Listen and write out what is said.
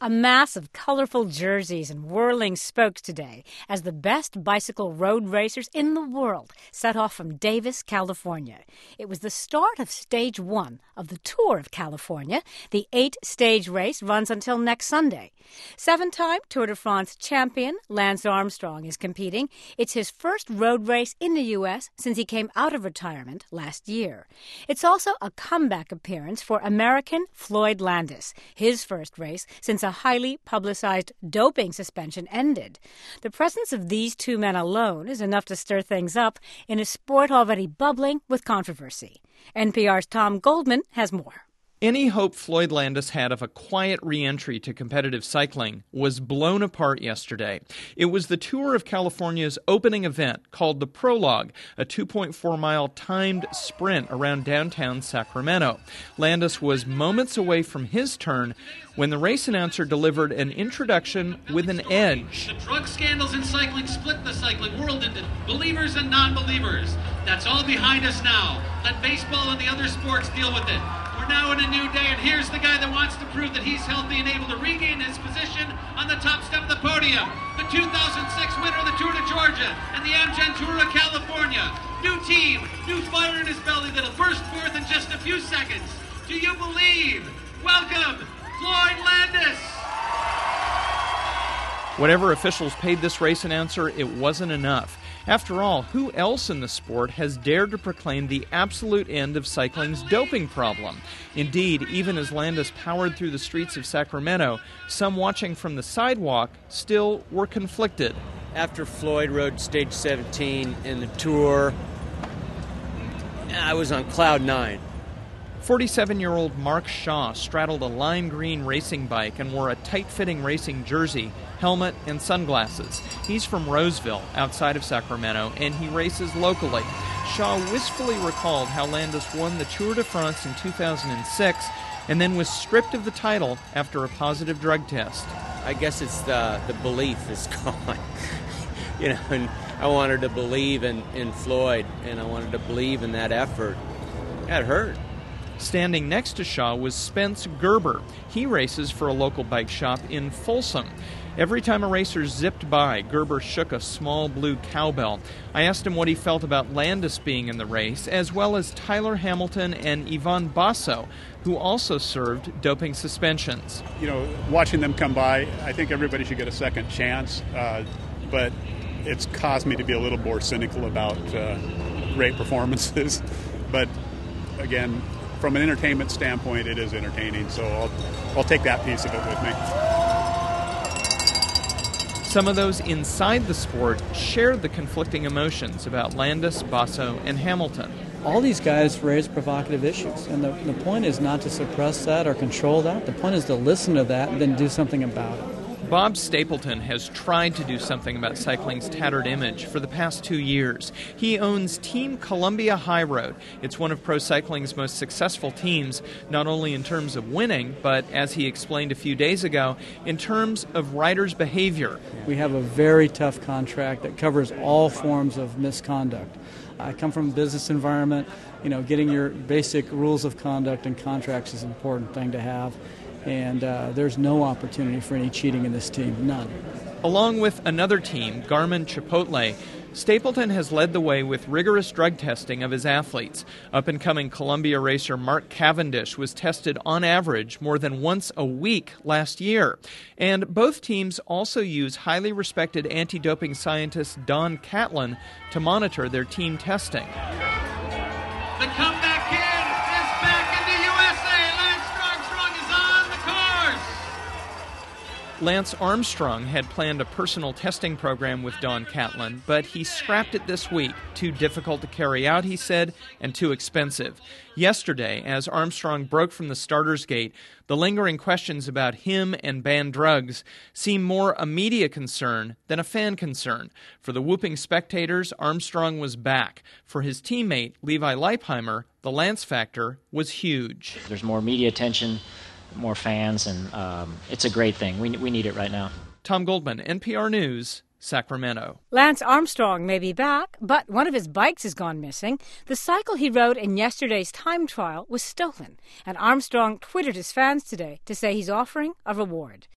A mass of colorful jerseys and whirling spokes today as the best bicycle road racers in the world set off from Davis, California. It was the start of Stage 1 of the Tour of California. The 8-stage race runs until next Sunday. 7-time Tour de France champion Lance Armstrong is competing. It's his first road race in the U.S. since he came out of retirement last year. It's also a comeback appearance for American Floyd Landis, his first race since a highly publicized doping suspension ended. The presence of these two men alone is enough to stir things up in a sport already bubbling with controversy. NPR's Tom Goldman has more. Any hope Floyd Landis had of a quiet re-entry to competitive cycling was blown apart yesterday. It was the Tour of California's opening event called the Prologue, a 2.4-mile timed sprint around downtown Sacramento. Landis was moments away from his turn when the race announcer delivered an introduction with an edge. The drug scandals in cycling split the cycling world into believers and non-believers. That's all behind us now. Let baseball and the other sports deal with it. We're now in a new day, and here's the guy that wants to prove that he's healthy and able to regain his position on the top step of the podium. The 2006 winner of the Tour de Georgia and the Amgen Tour of California. New team, new fire in his belly that'll burst forth in just a few seconds. Do you believe? Welcome, Floyd Landis. Whatever officials paid this race announcer, it wasn't enough. After all, who else in the sport has dared to proclaim the absolute end of cycling's doping problem? Indeed, even as Landis powered through the streets of Sacramento, some watching from the sidewalk still were conflicted. After Floyd rode Stage 17 in the Tour, I was on cloud 9. 47-year-old Mark Shaw straddled a lime green racing bike and wore a tight-fitting racing jersey, helmet, and sunglasses. He's from Roseville, outside of Sacramento, and he races locally. Shaw wistfully recalled how Landis won the Tour de France in 2006 and then was stripped of the title after a positive drug test. I guess it's the belief is gone. And I wanted to believe in Floyd, and I wanted to believe in that effort. That hurt. Standing next to Shaw was Spence Gerber. He races for a local bike shop in Folsom. Every time a racer zipped by, Gerber shook a small blue cowbell. I asked him what he felt about Landis being in the race, as well as Tyler Hamilton and Ivan Basso, who also served doping suspensions. Watching them come by, I think everybody should get a second chance, but it's caused me to be a little more cynical about great performances. But again, from an entertainment standpoint, it is entertaining, so I'll take that piece of it with me. Some of those inside the sport shared the conflicting emotions about Landis, Basso, and Hamilton. All these guys raise provocative issues, and the point is not to suppress that or control that. The point is to listen to that and then do something about it. Bob Stapleton has tried to do something about cycling's tattered image for the past 2 years. He owns Team Columbia High Road. It's one of pro cycling's most successful teams, not only in terms of winning, but, as he explained a few days ago, in terms of riders' behavior. We have a very tough contract that covers all forms of misconduct. I come from a business environment. Getting your basic rules of conduct and contracts is an important thing to have. And there's no opportunity for any cheating in this team, none. Along with another team, Garmin Chipotle, Stapleton has led the way with rigorous drug testing of his athletes. Up-and-coming Columbia racer Mark Cavendish was tested on average more than once a week last year. And both teams also use highly respected anti-doping scientist Don Catlin to monitor their team testing. The comeback kid is back in the USA. Lance Armstrong is on the course. Lance Armstrong had planned a personal testing program with Don Catlin, but he scrapped it this week. Too difficult to carry out, he said, and too expensive. Yesterday, as Armstrong broke from the starter's gate, the lingering questions about him and banned drugs seemed more a media concern than a fan concern. For the whooping spectators, Armstrong was back. For his teammate, Levi Leipheimer, the Lance factor was huge. There's more media attention, more fans, and it's a great thing. We need it right now. Tom Goldman, NPR News, Sacramento. Lance Armstrong may be back, but one of his bikes has gone missing. The cycle he rode in yesterday's time trial was stolen, and Armstrong twittered his fans today to say he's offering a reward.